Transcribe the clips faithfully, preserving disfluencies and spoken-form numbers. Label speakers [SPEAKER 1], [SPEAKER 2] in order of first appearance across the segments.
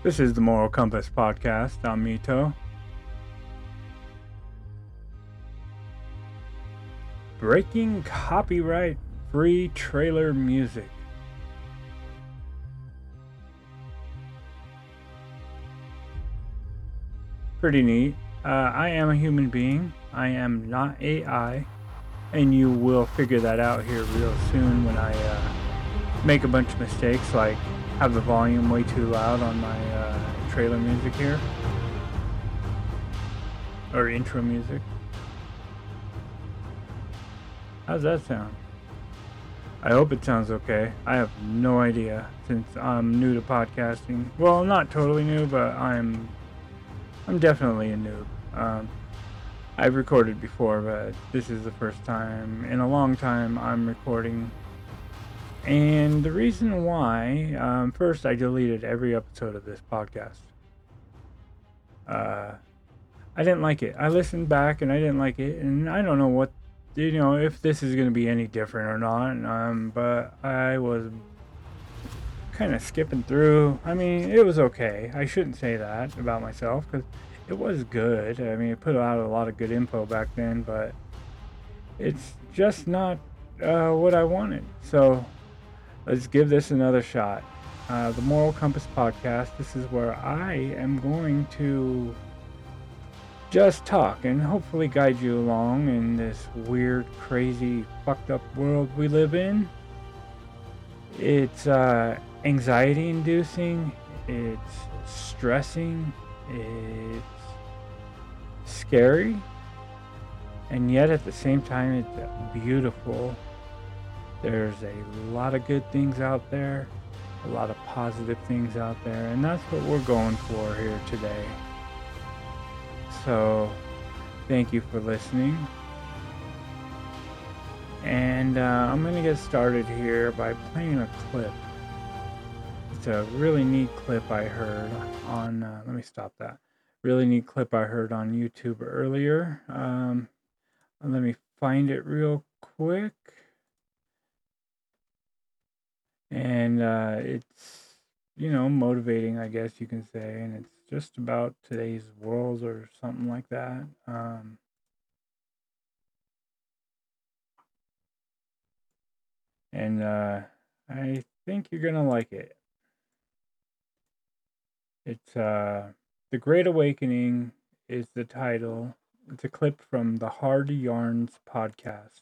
[SPEAKER 1] This is the Moral Compass Podcast. I'm Mito. Breaking copyright free trailer music. Pretty neat. Uh, I am a human being. I am not A I. And you will figure that out here real soon when I uh, make a bunch of mistakes, like have the volume way too loud on my uh, trailer music here. Or intro music. How's that sound? I hope it sounds okay. I have no idea since I'm new to podcasting. Well, not totally new, but I'm I'm definitely a noob. Um, I've recorded before, but this is the first time in a long time I'm recording. And the reason why, um, first, I deleted every episode of this podcast. Uh, I didn't like it. I listened back and I didn't like it, and I don't know what, you know, if this is going to be any different or not. Um, but I was kind of skipping through. I mean, it was okay. I shouldn't say that about myself because it was good. I mean, it put out a lot of good info back then, but it's just not uh, what I wanted. So let's give this another shot. Uh, the Moral Compass Podcast. This is where I am going to just talk and hopefully guide you along in this weird, crazy, fucked up world we live in. It's uh, anxiety inducing, it's stressing, it's scary, and yet at the same time it's beautiful. There's a lot of good things out there, a lot of positive things out there, and that's what we're going for here today. So, thank you for listening. And uh, I'm going to get started here by playing a clip. It's a really neat clip I heard on, uh, let me stop that. Really neat clip I heard on YouTube earlier. Um, let me find it real quick. And uh, it's, you know, motivating, I guess you can say. And it's just about today's world or something like that. Um, and uh, I think you're going to like it. It's uh, The Great Awakening is the title. It's a clip from the Hard Yarns podcast.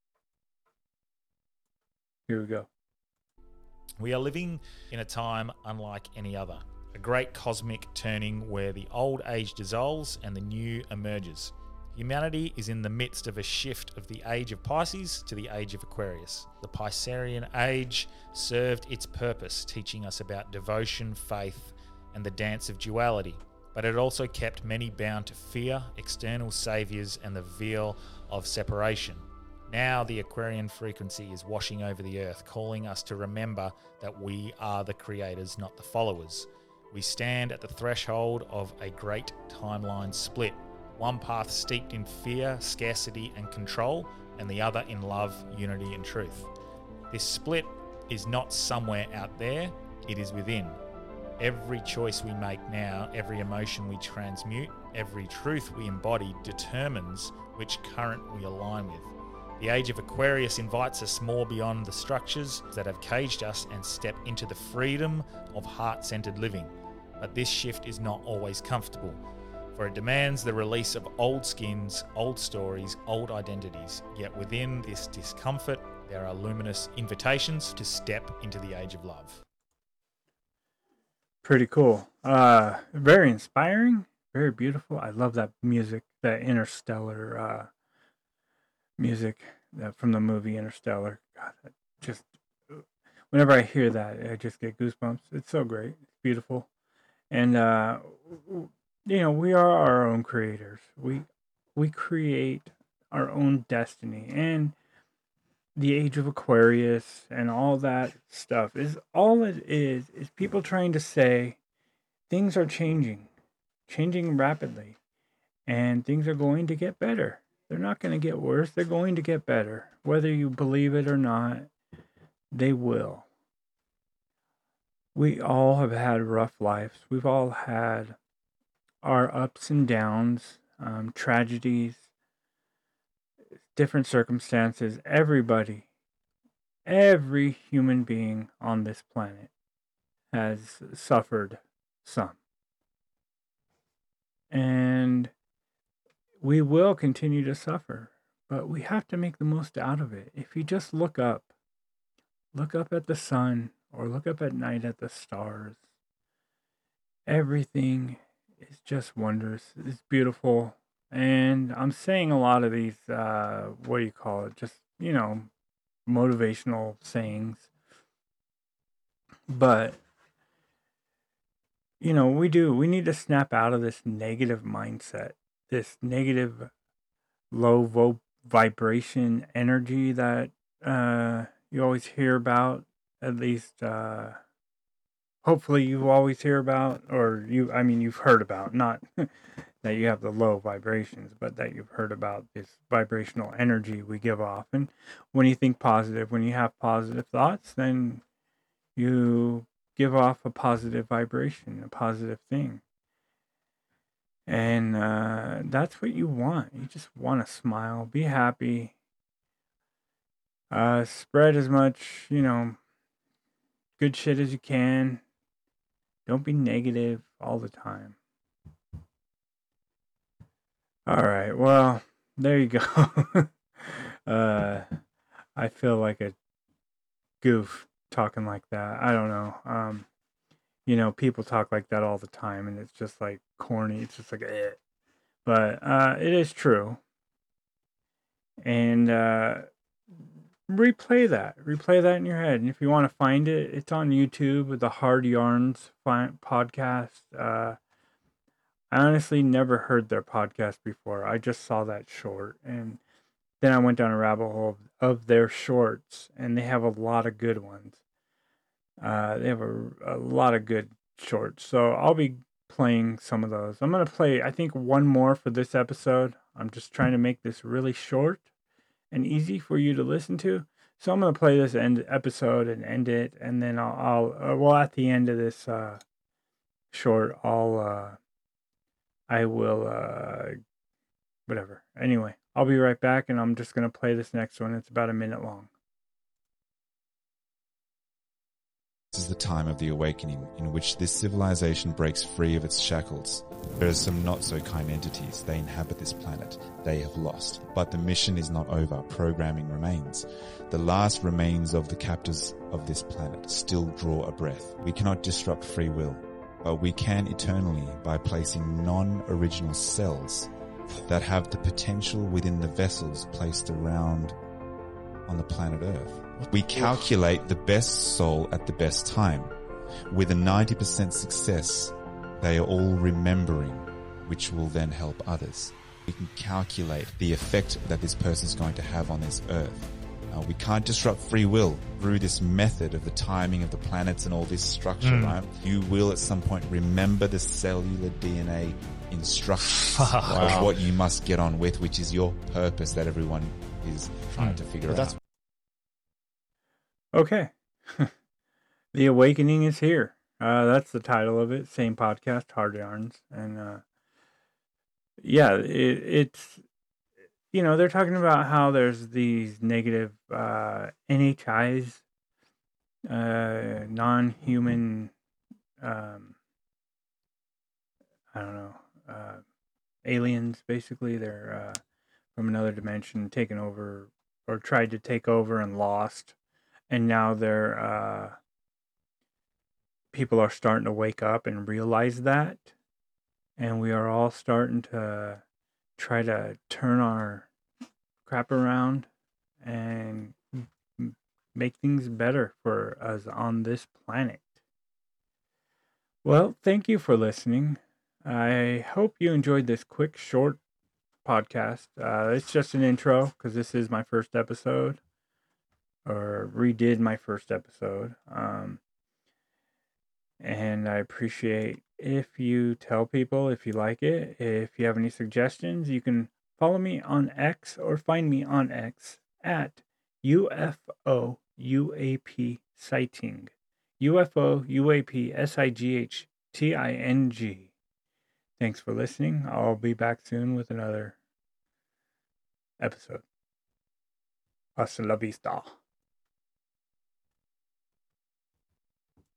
[SPEAKER 1] Here we go.
[SPEAKER 2] We are living in a time unlike any other, a great cosmic turning where the old age dissolves and the new emerges. Humanity is in the midst of a shift of the age of Pisces to the age of Aquarius. The Piscean age served its purpose, teaching us about devotion, faith, and the dance of duality, but it also kept many bound to fear, external saviors, and the veil of separation. Now the Aquarian frequency is washing over the earth, calling us to remember that we are the creators, not the followers. We stand at the threshold of a great timeline split, one path steeped in fear, scarcity, and control, and the other in love, unity, and truth. This split is not somewhere out there, it is within. Every choice we make now, every emotion we transmute, every truth we embody determines which current we align with. The age of Aquarius invites us more beyond the structures that have caged us and step into the freedom of heart-centered living. But this shift is not always comfortable, for it demands the release of old skins, old stories, old identities. Yet within this discomfort, there are luminous invitations to step into the age of love.
[SPEAKER 1] Pretty cool. Uh, very inspiring, very beautiful. I love that music, that interstellar uh, music that from the movie Interstellar. God, that just whenever I hear that, I just get goosebumps. It's so great. It's beautiful. And uh, you know, we are our own creators. We we create our own destiny, and the age of Aquarius and all that stuff is all it is is people trying to say things are changing, changing rapidly, and things are going to get better. They're not going to get worse. They're going to get better. Whether you believe it or not, they will. we all have had rough lives. We've all had our ups and downs, um, tragedies, different circumstances. Everybody, every human being on this planet has suffered some. And we will continue to suffer, but we have to make the most out of it. If you just look up, look up at the sun or look up at night at the stars, everything is just wondrous. It's beautiful. And I'm saying a lot of these, uh, what do you call it? Just, you know, motivational sayings. But, you know, we do. We need to snap out of this negative mindset, this negative low vo- vibration energy that uh, you always hear about, at least uh, hopefully you always hear about, or you, I mean, you've heard about, not that you have the low vibrations, but that you've heard about this vibrational energy we give off. And when you think positive, when you have positive thoughts, then you give off a positive vibration, a positive thing. And uh, that's what you want. You just want to smile, be happy, uh, spread as much, you know, good shit as you can. Don't be negative all the time. All right, well, there you go. uh, I feel like a goof talking like that. I don't know. Um, you know, people talk like that all the time, and it's just like corny. It's just like, eh. But uh, it is true. And uh, replay that. Replay that in your head. And if you want to find it, it's on YouTube with the Hard Yarns fi- podcast. Uh, I honestly never heard their podcast before. I just saw that short. And then I went down a rabbit hole of, of their shorts, and they have a lot of good ones. Uh, they have a, a lot of good shorts. So I'll be playing some of those. I'm going to play, I think, one more for this episode. I'm just trying to make this really short and easy for you to listen to. So I'm going to play this end episode and end it. And then I'll, I'll uh, well, at the end of this uh, short, I'll, uh, I will, uh, whatever. Anyway, I'll be right back, and I'm just going to play this next one. It's about a minute long.
[SPEAKER 3] This is the time of the awakening in which this civilization breaks free of its shackles. There are some not so kind entities. They inhabit this planet. They have lost. But the mission is not over. Programming remains. The last remains of the captors of this planet still draw a breath. We cannot disrupt free will, but we can eternally by placing non-original cells that have the potential within the vessels placed around on the planet Earth. We calculate the best soul at the best time. With a ninety percent success, they are all remembering, which will then help others. We can calculate the effect that this person is going to have on this Earth. Uh, we can't disrupt free will through this method of the timing of the planets and all this structure, mm. right? You will at some point remember the cellular D N A instructions wow. of what you must get on with, which is your purpose that everyone is trying mm. to figure but out. That's
[SPEAKER 1] Okay. The Awakening is here. Uh, that's the title of it. Same podcast, Hard Yarns. And uh, yeah, it, it's, you know, they're talking about how there's these negative uh, N H Is, uh, non-human, um, I don't know, uh, aliens, basically. They're uh, from another dimension, taken over, or tried to take over and lost. And now they're, uh, people are starting to wake up and realize that. And we are all starting to try to turn our crap around and make things better for us on this planet. Well, thank you for listening. I hope you enjoyed this quick, short podcast. Uh, it's just an intro because this is my first episode. Or redid my first episode. Um, and I appreciate if you tell people if you like it. If you have any suggestions, you can follow me on X or find me on X at U F O U A P Sighting. U F O U A P S I G H T I N G. Thanks for listening. I'll be back soon with another episode. Hasta la vista.